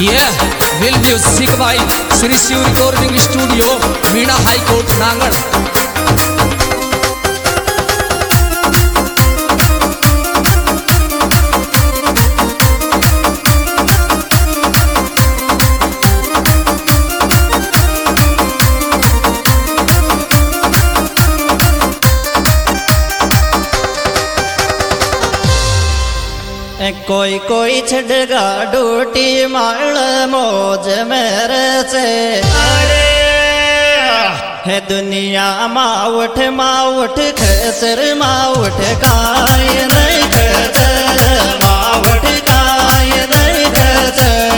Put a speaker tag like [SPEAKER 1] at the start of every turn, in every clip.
[SPEAKER 1] ये विल music by Shri Shiv recording studio Meena high court Nangal.
[SPEAKER 2] कोई कोई छड़गा डूटी माल मौज मेरे से अरे है दुनिया मावठ मावठ खसर मावठ काय नहीं खसर मावठ काय नहीं खसर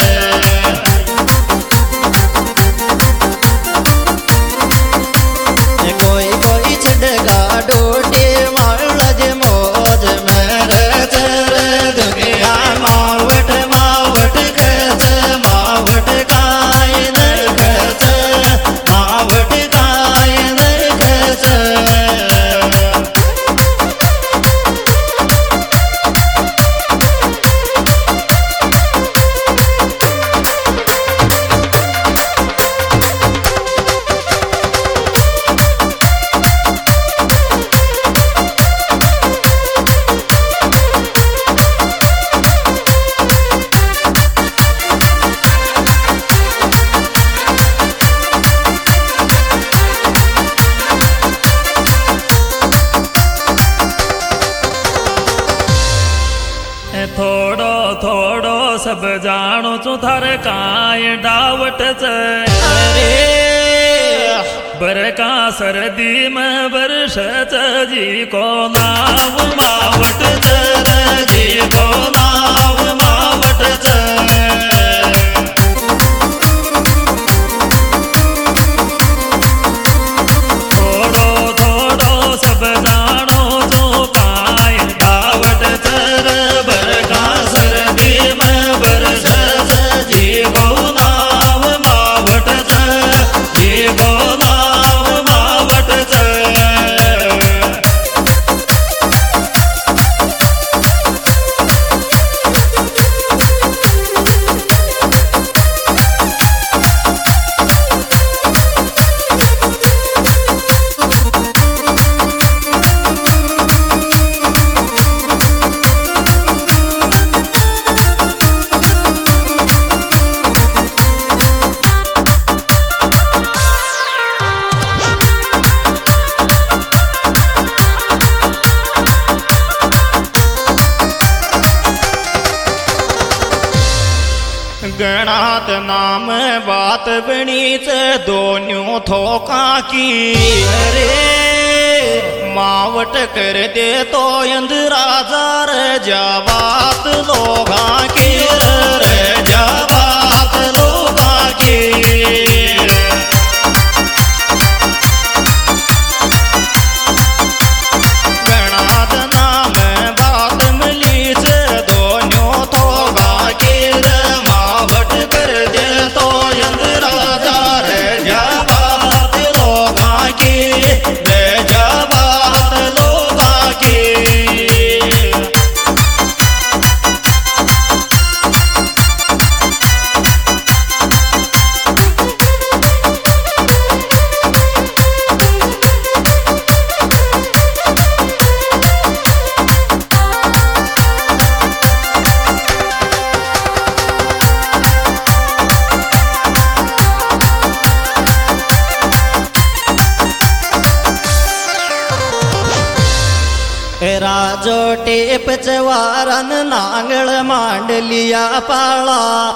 [SPEAKER 2] कोई कोई छड़गा डूटी माल मौज मेरे से दुनिया मावठ मावठ खस मावठ काय नहीं खस मावठ काय नहीं खस।
[SPEAKER 3] थोड़ो थोड़ो सब जानो चु थारे काय डावट अरे बरका सर्दी में बरस जी को नाव मावट जी को नाव मावट थोड़ो थोड़ो सब जानो चु काय डावट बरका सर्दी में बरस जी को नाव मावट जी को नाव मावट
[SPEAKER 2] गणात नाम बात बणीच दोन्यों थोका की अरे मावट कर दे तो इंद्राजार जा बात लोगा की रे जा बात लोगा की। गणात नाम बात मिली से दोनों थोका की मावट कर दे तो इंद्राजार जा बात लोगा की रे जा बात लोगा की। राजो टेप चवारन नांगल मांडलिया पाला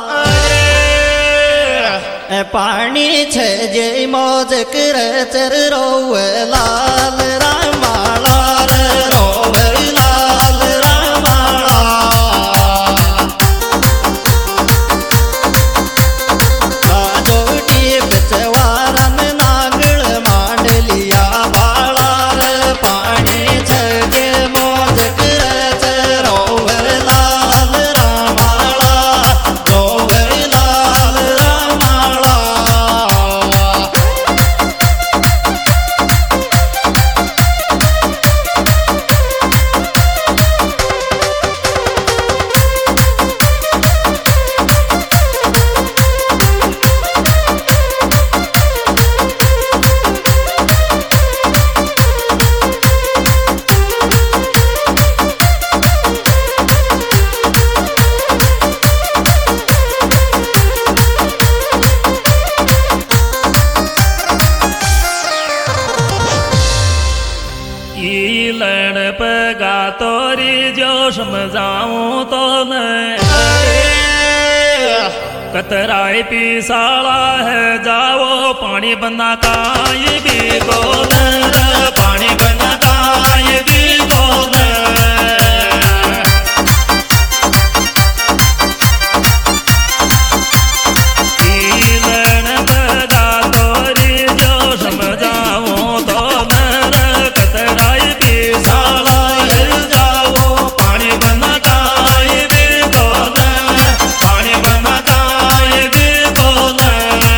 [SPEAKER 2] पानी छे जे मौज कर चर रोव लाल रामाला रोव लाल रामाला। राजो टेप चवारन नांगल मांडलिया पाला पानी छे मौज कर रोव लाल रामाला रोव लाल रामाला।
[SPEAKER 3] कीलन पगा तोरी जो समझाऊं तो न कतराई पिसाला है जाओ पानी बना का ये भी गोदर पानी बना का ये भी गोदर कीलन पगा तोरी जो समझाऊं तो न कतराई पिसाला है जाओ पानी बना का ये भी गोदर पानी बना का ये भी गोदर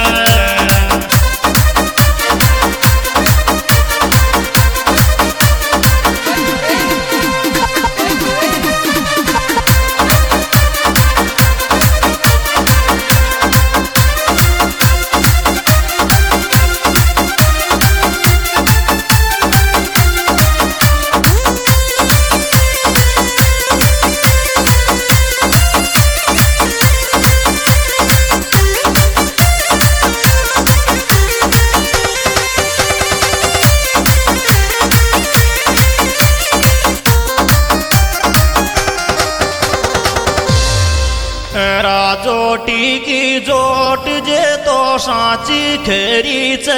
[SPEAKER 3] राजोटी की जोट जे तो साची खेरीच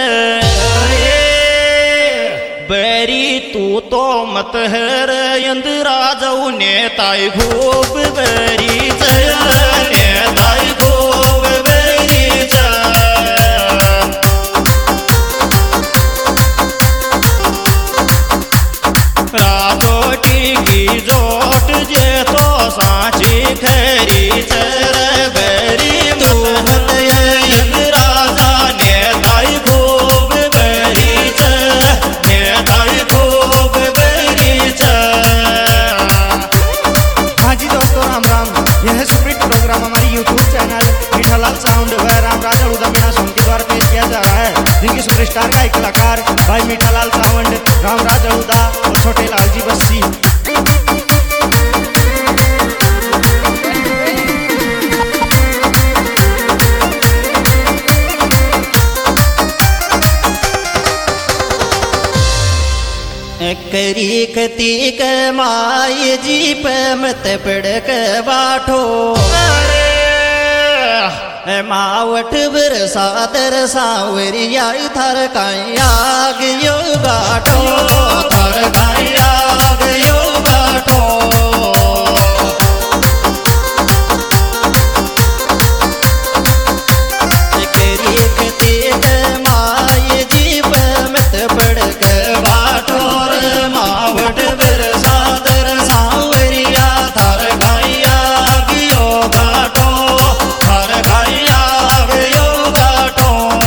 [SPEAKER 3] बेरी तू तो मत हर इंदिरा जाऊ नेताई खूब बेरीच नेताई खूब बेरीच राजोटी की जोट जे तो साची खेरी चर बेरी मुहत राजा नेताई खूब बेरी च नेताई खूब बेरी च।
[SPEAKER 4] हाँ जी दोस्तों, राम राम। यह है सुपरहिट प्रोग्राम हमारी यूट्यूब चैनल मीठालाल साउंड व राम राजा उदा मीणा सॉन्ग के द्वारा पेश किया जा रहा है, जिनके सुपरस्टार का एक कलाकार भाई मीठालाल साउंड, राम राजा उदा और छोटे लाल जी बस्सी।
[SPEAKER 2] करी कती के माय जी पे मत पड़ के बाठो मावट बरसातर सावरिया थर कायाग यो बाठो थर कायाग यो बाठो करी कती के माय जी पे मत पड़ के बाठो मावट बरसातर सावरिया थर कायाग यो बाठो थर कायाग यो बाठो।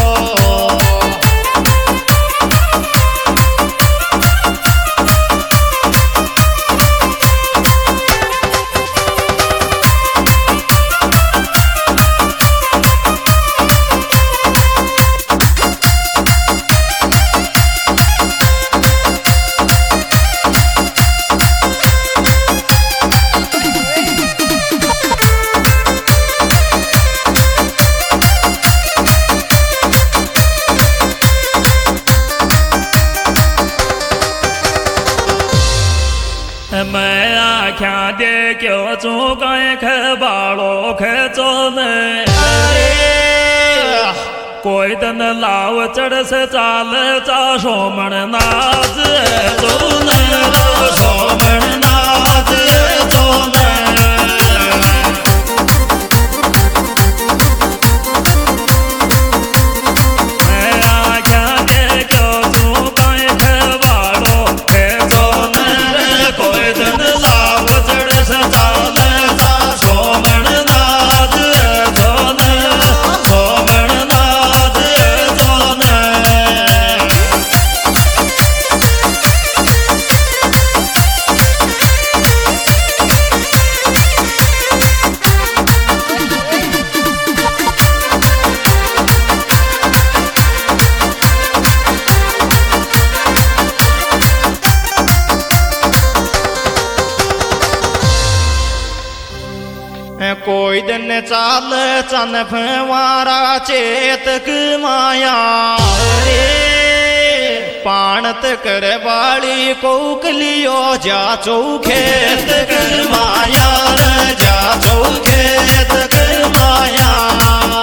[SPEAKER 3] मैं आख्या दे क्यों चूकाए खबाड़ो खेचो ने कोई दिन लाव चढ़ से चाल चा सोमण नाच चोन सोमण नाच चोन। मैं आख्या दे क्यों चूकाए खबाड़ो खेचो ने कोई दिन लाव चढ़ से चाल चा सोमण नाच चोन सोमण नाच चोन। कोई दिन चाल चन फवारा चेतक माया रे
[SPEAKER 2] पाणत कर वाली कोकलियो जा चौखेत कर माया रे जा चौखेत कर माया